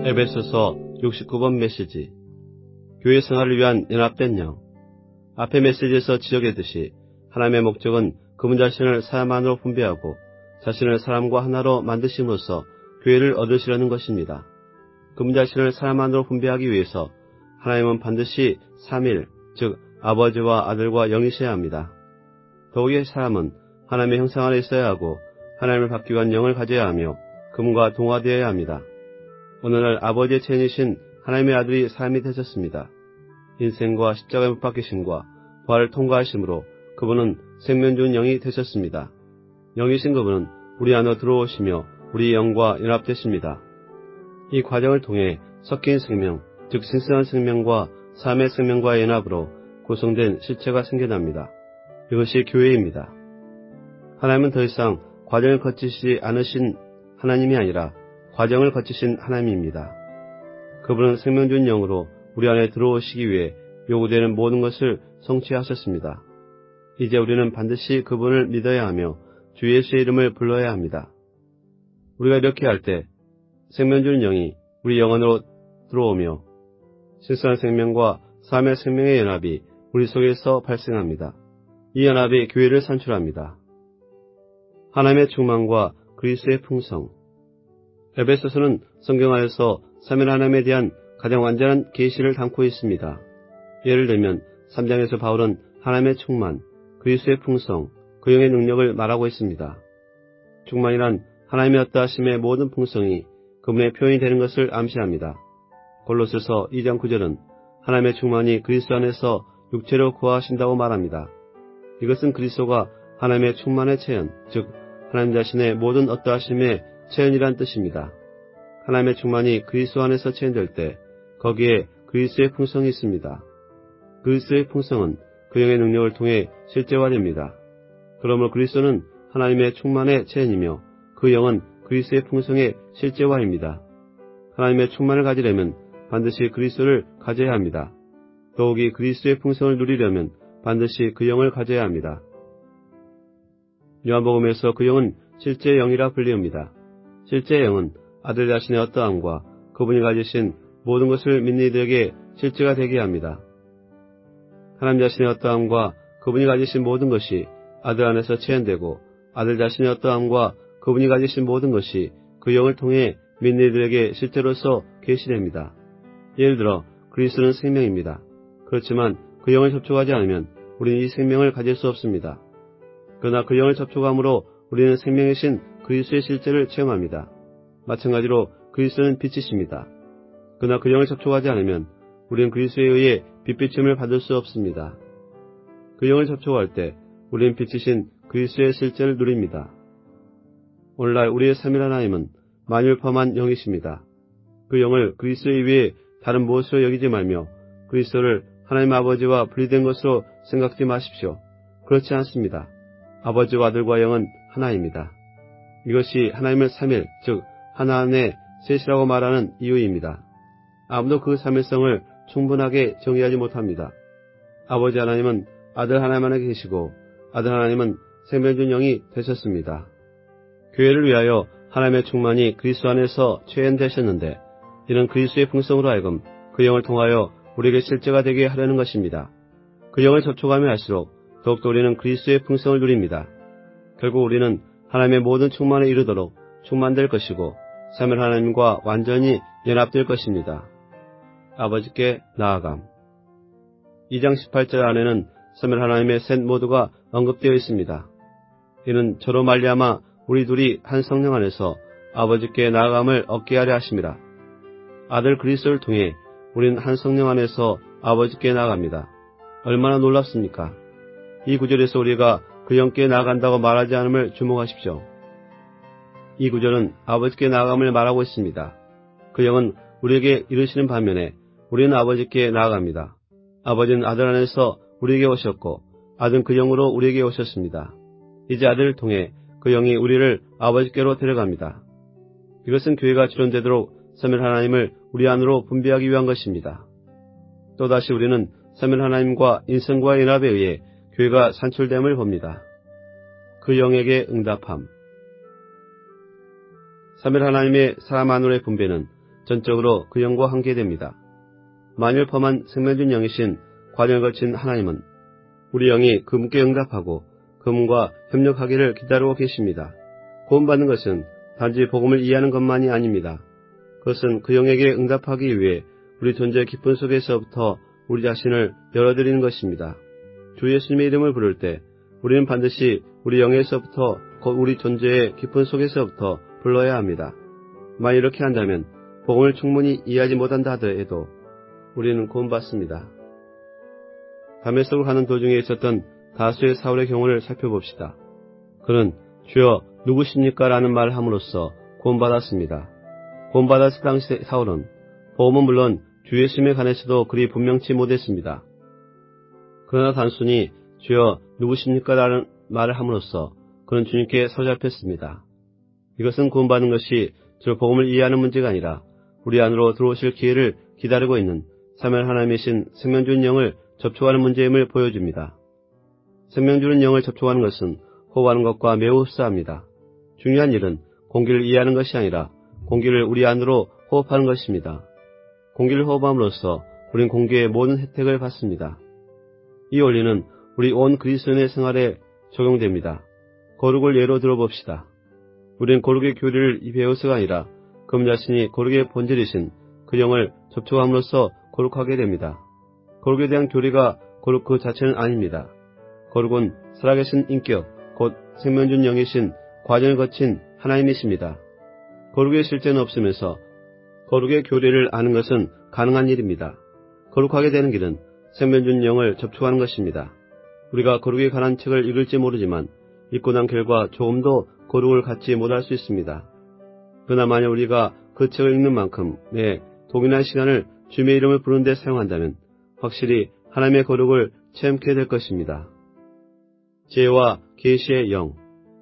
에베소서 69번 메시지. 교회 생활을 위한 연합된 영. 앞의 메시지에서 지적했듯이 하나님의 목적은 그분 자신을 사람 안으로 분배하고 자신을 사람과 하나로 만드심으로써 교회를 얻으시려는 것입니다. 그분 자신을 사람 안으로 분배하기 위해서 하나님은 반드시 삼일, 즉 아버지와 아들과 영이셔야 합니다. 더욱이 사람은 하나님의 형상 안에 있어야 하고 하나님을 받기 위한 영을 가져야 하며 그분과 동화되어야 합니다. 오늘날 아버지의 체현이신 하나님의 아들이 사람이 되셨습니다. 인생과 십자가의 못 박히심과 부활을 통과하심으로 그분은 생명 준 영이 되셨습니다. 영이신 그분은 우리 안으로 들어오시며 우리 영과 연합되십니다. 이 과정을 통해 섞인 생명, 즉 신성한 생명과 삶의 생명과의 연합으로 구성된 실체가 생겨납니다. 이것이 교회입니다. 하나님은 더 이상 과정을 거치시지 않으신 하나님이 아니라 과정을 거치신 하나님입니다. 그분은 생명 준 영으로 우리 안에 들어오시기 위해 요구되는 모든 것을 성취하셨습니다. 이제 우리는 반드시 그분을 믿어야 하며 주 예수의 이름을 불러야 합니다. 우리가 이렇게 할 때 생명 준 영이 우리 영 안으로 들어오며 신성한 생명과 삶의 생명의 연합이 우리 속에서 발생합니다. 이 연합이 교회를 산출합니다. 하나님의 충만과 그리스도의 풍성. 에베소서는 성경 안에서 삼위 하나님에 대한 가장 완전한 계시를 담고 있습니다. 예를 들면 3장에서 바울은 하나님의 충만, 그리스도의 풍성, 그 영의 능력을 말하고 있습니다. 충만이란 하나님의 어떠하심의 모든 풍성이 그분의 표현이 되는 것을 암시합니다. 골로새서 2장 9절은 하나님의 충만이 그리스도 안에서 육체로 거하신다고 말합니다. 이것은 그리스도가 하나님의 충만의 체현, 즉 하나님 자신의 모든 어떠하심의 체현이란 뜻입니다. 하나님의 충만이 그리스도 안에서 체현될 때 거기에 그리스도의 풍성이 있습니다. 그리스도의 풍성은 그 영의 능력을 통해 실제화됩니다. 그러므로 그리스도는 하나님의 충만의 체현이며 그 영은 그리스도의 풍성의 실제화입니다. 하나님의 충만을 가지려면 반드시 그리스도를 가져야 합니다. 더욱이 그리스도의 풍성을 누리려면 반드시 그 영을 가져야 합니다. 요한복음에서 그 영은 실제 영이라 불리웁니다. 실제 영은 아들 자신의 어떠함과 그분이 가지신 모든 것을 믿는 이들에게 실제가 되게 합니다. 하나님 자신의 어떠함과 그분이 가지신 모든 것이 아들 안에서 체현되고 아들 자신의 어떠함과 그분이 가지신 모든 것이 그 영을 통해 믿는 이들에게 실제로서 계시됩니다. 예를 들어 그리스도는 생명입니다. 그렇지만 그 영을 접촉하지 않으면 우리는 이 생명을 가질 수 없습니다. 그러나 그 영을 접촉함으로 우리는 생명이신 그리스도의 실제를 체험합니다. 마찬가지로 그리스도는 빛이십니다. 그러나 그 영을 접촉하지 않으면 우리는 그리스도에 의해 빛비침을 받을 수 없습니다. 그 영을 접촉할 때 우리는 빛이신 그리스도의 실제를 누립니다. 오늘날 우리의 삼위 하나님은 만유를 포함한 영이십니다. 그 영을 그리스도 이외에 다른 무엇으로 여기지 말며 그리스도를 하나님 아버지와 분리된 것으로 생각지 마십시오. 그렇지 않습니다. 아버지와 아들과 영은 하나입니다. 이것이 하나님을 삼일, 즉 하나 안에 셋이라고 말하는 이유입니다. 아무도 그 삼일성을 충분하게 정의하지 못합니다. 아버지 하나님은 아들 하나님 안에 계시고 아들 하나님은 생명 준 영이 되셨습니다. 교회를 위하여 하나님의 충만이 그리스도 안에서 체현되셨는데 이는 그리스도의 풍성으로 하여금 그 영을 통하여 우리에게 실제가 되게 하려는 것입니다. 그 영을 접촉하며 할수록 더욱더 우리는 그리스도의 풍성을 누립니다. 결국 우리는 하나님의 모든 충만에 이르도록 충만될 것이고 삼위 하나님과 완전히 연합될 것입니다. 아버지께 나아감. 2장 18절 안에는 삼위 하나님의 셋 모두가 언급되어 있습니다. 이는 저로 말미암아 우리 둘이 한 성령 안에서 아버지께 나아감을 얻게 하려 하심이라. 아들 그리스도를 통해 우리는 한 성령 안에서 아버지께 나아갑니다. 얼마나 놀랍습니까? 이 구절에서 우리가 그 영께 나아간다고 말하지 않음을 주목하십시오. 이 구절은 아버지께 나아감을 말하고 있습니다. 그 영은 우리에게 이르시는 반면에 우리는 아버지께 나아갑니다. 아버지는 아들 안에서 우리에게 오셨고 아들은 그 영으로 우리에게 오셨습니다. 이제 아들을 통해 그 영이 우리를 아버지께로 데려갑니다. 이것은 교회가 지존되도록 삼위 하나님을 우리 안으로 분배하기 위한 것입니다. 또다시 우리는 삼위 하나님과 인성과의 연합에 의해 교회가 산출됨을 봅니다. 그 영에게 응답함. 삼위 하나님의 사람 안으로의 분배는 전적으로 그 영과 함께 됩니다. 만일 범한 생명준 영이신 관을 거친 하나님은 우리 영이 그분께 응답하고 그분과 협력하기를 기다리고 계십니다. 구원받는 것은 단지 복음을 이해하는 것만이 아닙니다. 그것은 그 영에게 응답하기 위해 우리 존재의 깊은 속에서부터 우리 자신을 열어드리는 것입니다. 주 예수님의 이름을 부를 때 우리는 반드시 우리 영에서부터 우리 존재의 깊은 속에서부터 불러야 합니다. 만일 이렇게 한다면 복음을 충분히 이해하지 못한다 하더라도 우리는 구원받습니다. 다메섹으로 가는 도중에 있었던 다수의 사울의 경우를 살펴봅시다. 그는 주여 누구십니까? 라는 말을 함으로써 구원받았습니다. 구원받았을 당시 사울은 복음은 물론 주 예수님에 관해서도 그리 분명치 못했습니다. 그러나 단순히 주여 누구십니까? 라는 말을 함으로써 그는 주님께 사로잡혔습니다. 이것은 구원받는 것이 저 복음을 이해하는 문제가 아니라 우리 안으로 들어오실 기회를 기다리고 있는 사면 하나님이신 생명주는 영을 접촉하는 문제임을 보여줍니다. 생명주는 영을 접촉하는 것은 호흡하는 것과 매우 흡사합니다. 중요한 일은 공기를 이해하는 것이 아니라 공기를 우리 안으로 호흡하는 것입니다. 공기를 호흡함으로써 우린 공기의 모든 혜택을 받습니다. 이 원리는 우리 온 그리스도인의 생활에 적용됩니다. 거룩을 예로 들어봅시다. 우리는 거룩의 교리를 배워서가 아니라 그분 자신이 거룩의 본질이신 그 영을 접촉함으로써 거룩하게 됩니다. 거룩에 대한 교리가 거룩 그 자체는 아닙니다. 거룩은 살아계신 인격, 곧 생명준 영이신 과정을 거친 하나님이십니다. 거룩의 실제는 없으면서 거룩의 교리를 아는 것은 가능한 일입니다. 거룩하게 되는 길은 생명준 영을 접촉하는 것입니다. 우리가 거룩에 관한 책을 읽을지 모르지만 읽고 난 결과 조금도 거룩을 갖지 못할 수 있습니다. 그러나 만약 우리가 그 책을 읽는 만큼 동일한 시간을 주님의 이름을 부르는 데 사용한다면 확실히 하나님의 거룩을 체험케 될 것입니다. 지혜와 계시의 영.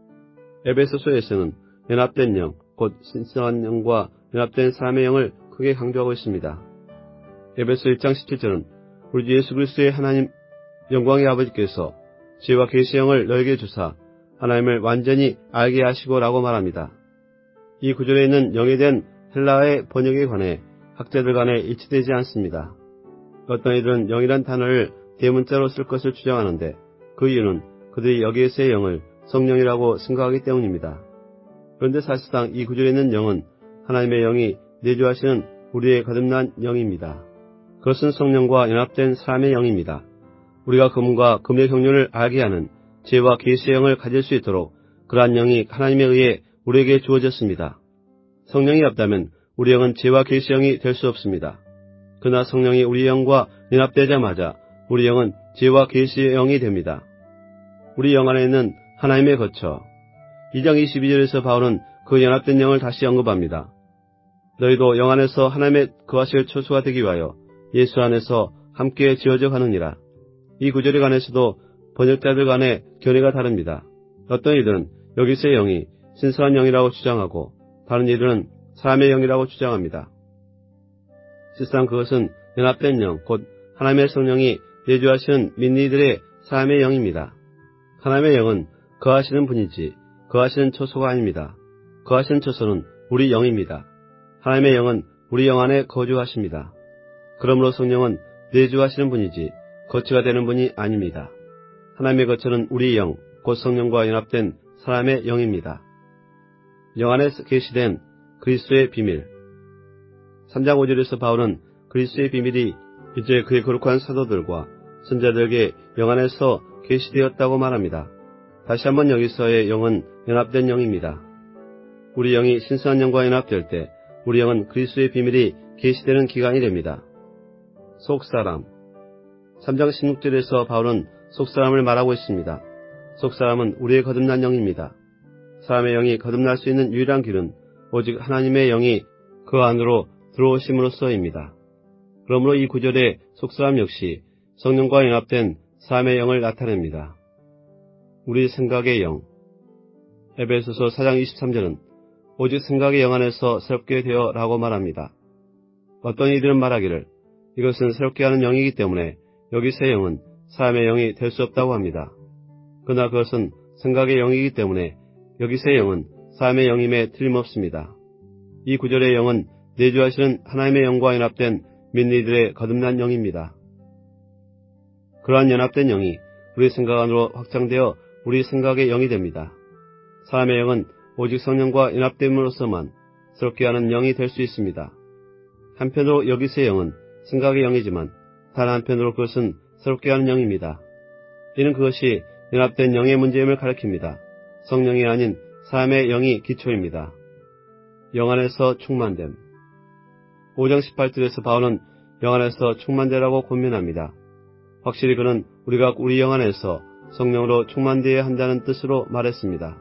에베소서에서는 연합된 영, 곧 신성한 영과 연합된 사람의 영을 크게 강조하고 있습니다. 에베소 1장 17절은 우리 주 예수 그리스도의 하나님 영광의 아버지께서 지혜와 계시의 영을 너에게 주사 하나님을 완전히 알게 하시고 라고 말합니다. 이 구절에 있는 영에 대한 헬라어의 번역에 관해 학자들 간에 일치되지 않습니다. 어떤 이들은 영이란 단어를 대문자로 쓸 것을 주장하는데 그 이유는 그들이 여기에서의 영을 성령이라고 생각하기 때문입니다. 그런데 사실상 이 구절에 있는 영은 하나님의 영이 내주하시는 우리의 거듭난 영입니다. 그것은 성령과 연합된 사람의 영입니다. 우리가 그분과 그분의 경륜을 알게 하는 지혜와 계시의 영을 가질 수 있도록 그러한 영이 하나님에 의해 우리에게 주어졌습니다. 성령이 없다면 우리 영은 지혜와 계시의 영이 될 수 없습니다. 그러나 성령이 우리 영과 연합되자마자 우리 영은 지혜와 계시의 영이 됩니다. 우리 영 안에 있는 하나님의 거처. 2장 22절에서 바울은 그 연합된 영을 다시 언급합니다. 너희도 영 안에서 하나님의 거하실 처소가 되기 위하여 예수 안에서 함께 지어져 가느니라. 이 구절에 관해서도 번역자들 간의 견해가 다릅니다. 어떤 이들은 여기서의 영이 신성한 영이라고 주장하고 다른 이들은 사람의 영이라고 주장합니다. 실상 그것은 연합된 영, 곧 하나님의 성령이 내주하시는 민니들의 사람의 영입니다. 하나님의 영은 거하시는 분이지 거하시는 처소가 아닙니다. 거하시는 처소는 우리 영입니다. 하나님의 영은 우리 영 안에 거주하십니다. 그러므로 성령은 내주하시는 분이지 거처가 되는 분이 아닙니다. 하나님의 거처는 우리 영, 곧 성령과 연합된 사람의 영입니다. 영 안에 계시된 그리스도의 비밀. 3장 5절에서 바울은 그리스도의 비밀이 이제 그의 거룩한 사도들과 선자들에게 영 안에서 계시되었다고 말합니다. 다시 한번 여기서의 영은 연합된 영입니다. 우리 영이 신성한 영과 연합될 때 우리 영은 그리스도의 비밀이 계시되는 기간이 됩니다. 속사람. 3장 16절에서 바울은 속사람을 말하고 있습니다. 속사람은 우리의 거듭난 영입니다. 사람의 영이 거듭날 수 있는 유일한 길은 오직 하나님의 영이 그 안으로 들어오심으로써입니다. 그러므로 이 구절의 속사람 역시 성령과 연합된 사람의 영을 나타냅니다. 우리 생각의 영. 에베소서 4장 23절은 오직 생각의 영 안에서 새롭게 되어 라고 말합니다. 어떤 이들은 말하기를 이것은 새롭게 하는 영이기 때문에 여기서의 영은 사람의 영이 될 수 없다고 합니다. 그러나 그것은 생각의 영이기 때문에 여기서의 영은 사람의 영임에 틀림없습니다. 이 구절의 영은 내주하시는 하나님의 영과 연합된 믿는 이들의 거듭난 영입니다. 그러한 연합된 영이 우리 생각 안으로 확장되어 우리 생각의 영이 됩니다. 사람의 영은 오직 성령과 연합됨으로써만 새롭게 하는 영이 될 수 있습니다. 한편으로 여기서의 영은 생각의 영이지만 다른 한편으로 그것은 새롭게 하는 영입니다. 이는 그것이 연합된 영의 문제임을 가리킵니다. 성령이 아닌 사람의 영이 기초입니다. 영 안에서 충만됨. 5장 18절에서 바울은 영 안에서 충만되라고 권면합니다. 확실히 그는 우리가 우리 영 안에서 성령으로 충만되어야 한다는 뜻으로 말했습니다.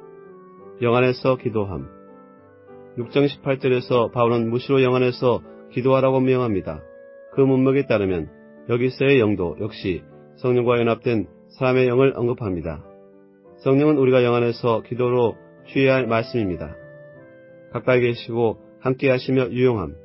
영 안에서 기도함. 6장 18절에서 바울은 무시로 영 안에서 기도하라고 명합니다. 그 문맥에 따르면 여기서의 영도 역시 성령과 연합된 사람의 영을 언급합니다. 성령은 우리가 영 안에서 기도로 취해야 할 말씀입니다. 가까이 계시고 함께 하시며 유용함.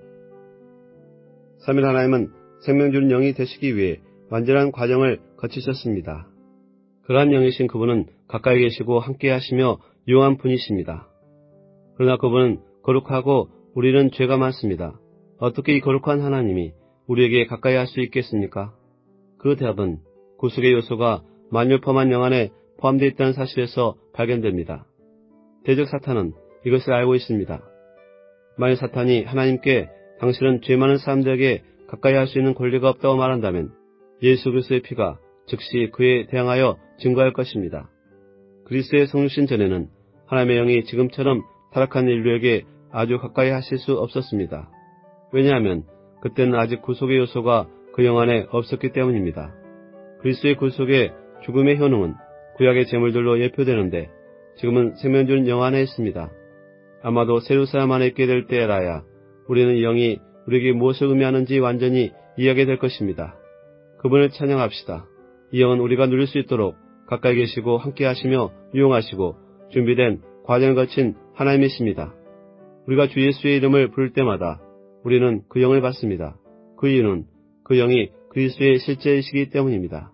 3일 하나님은 생명 주는 영이 되시기 위해 완전한 과정을 거치셨습니다. 그러한 영이신 그분은 가까이 계시고 함께 하시며 유용한 분이십니다. 그러나 그분은 거룩하고 우리는 죄가 많습니다. 어떻게 이 거룩한 하나님이 우리에게 가까이 할 수 있겠습니까? 그 대답은 구속의 요소가 만유범한 영 안에 포함되어 있다는 사실에서 발견됩니다. 대적 사탄은 이것을 알고 있습니다. 만일 사탄이 하나님께 당신은 죄 많은 사람들에게 가까이 할 수 있는 권리가 없다고 말한다면 예수 그리스도의 피가 즉시 그에 대항하여 증거할 것입니다. 그리스도의 성육신 전에는 하나님의 영이 지금처럼 타락한 인류에게 아주 가까이 하실 수 없었습니다. 왜냐하면 그때는 아직 구속의 요소가 그 영 안에 없었기 때문입니다. 그리스도의 구속의 죽음의 효능은 구약의 제물들로 예표되는데 지금은 생명 주는 영 안에 있습니다. 아마도 세루살렘 안에 있게 될 때라야 우리는 이 영이 우리에게 무엇을 의미하는지 완전히 이해하게 될 것입니다. 그분을 찬양합시다. 이 영은 우리가 누릴 수 있도록 가까이 계시고 함께 하시며 유용하시고 준비된 과정을 거친 하나님이십니다. 우리가 주 예수의 이름을 부를 때마다 우리는 그 영을 받습니다. 그 이유는 그 영이 그리스도의 실제이시기 때문입니다.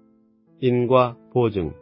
인과 보증.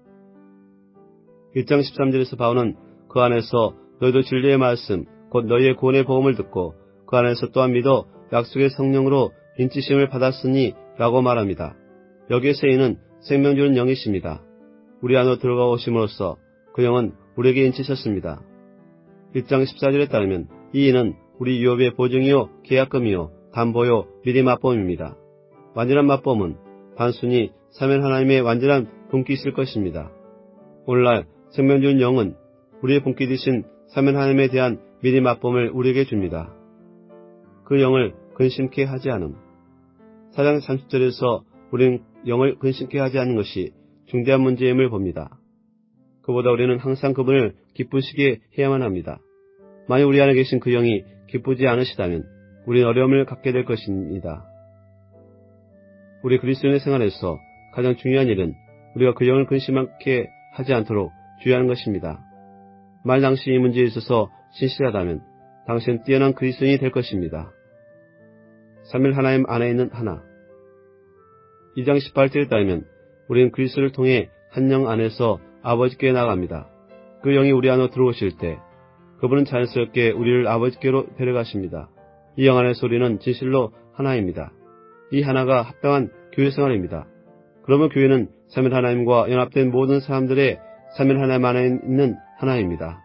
1장 13절에서 바울은 그 안에서 너희도 진리의 말씀 곧 너희의 구원의 복음을 듣고 그 안에서 또한 믿어 약속의 성령으로 인치심을 받았으니 라고 말합니다. 여기에서 이는 생명 주는 영이십니다. 우리 안으로 들어가 오심으로써 그 영은 우리에게 인치셨습니다. 1장 14절에 따르면 이 인은 우리 유업의 보증이요 계약금이요 담보요 미리 맛보험입니다. 완전한 맛보험은 단순히 삼위 하나님의 완전한 분깃일 것입니다. 오늘날 생명 주는 영은 우리의 분깃이신 삼위 하나님에 대한 미리 맛보험을 우리에게 줍니다. 그 영을 근심케 하지 않음. 4장 30절에서 우리는 영을 근심케 하지 않는 것이 중대한 문제임을 봅니다. 그보다 우리는 항상 그분을 기쁘시게 해야만 합니다. 만약 우리 안에 계신 그 영이 기쁘지 않으시다면 우리는 어려움을 갖게 될 것입니다. 우리 그리스도인의 생활에서 가장 중요한 일은 우리가 그 영을 근심하게 하지 않도록 주의하는 것입니다. 만일 당신이 이 문제에 있어서 신실하다면 당신은 뛰어난 그리스도인이 될 것입니다. 3일 하나님 안에 있는 하나. 2장 18절에 따르면 우리는 그리스도를 통해 한 영 안에서 아버지께 나아갑니다. 그 영이 우리 안으로 들어오실 때 그분은 자연스럽게 우리를 아버지께로 데려가십니다. 이 영 안에서 우리는 진실로 하나입니다. 이 하나가 합당한 교회 생활입니다. 그러면 교회는 3일 하나님과 연합된 모든 사람들의 3일 하나님 안에 있는 하나입니다.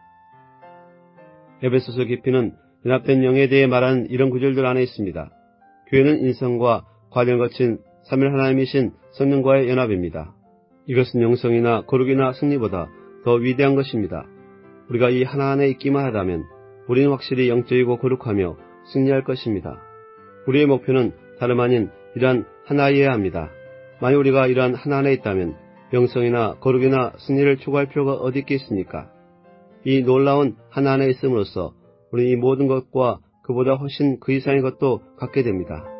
에베소서 깊이는 연합된 영에 대해 말하는 이런 구절들 안에 있습니다. 교회는 인성과 과정을 거친 3일 하나님이신 성령과의 연합입니다. 이것은 영성이나 거룩이나 승리보다 더 위대한 것입니다. 우리가 이 하나 안에 있기만 하다면 우리는 확실히 영적이고 거룩하며 승리할 것입니다. 우리의 목표는 다름 아닌 이러한 하나이어야 합니다. 만약 우리가 이러한 하나 안에 있다면 영성이나 거룩이나 승리를 추구할 필요가 어디 있겠습니까? 이 놀라운 하나 안에 있음으로써 우리는 이 모든 것과 그보다 훨씬 그 이상의 것도 갖게 됩니다.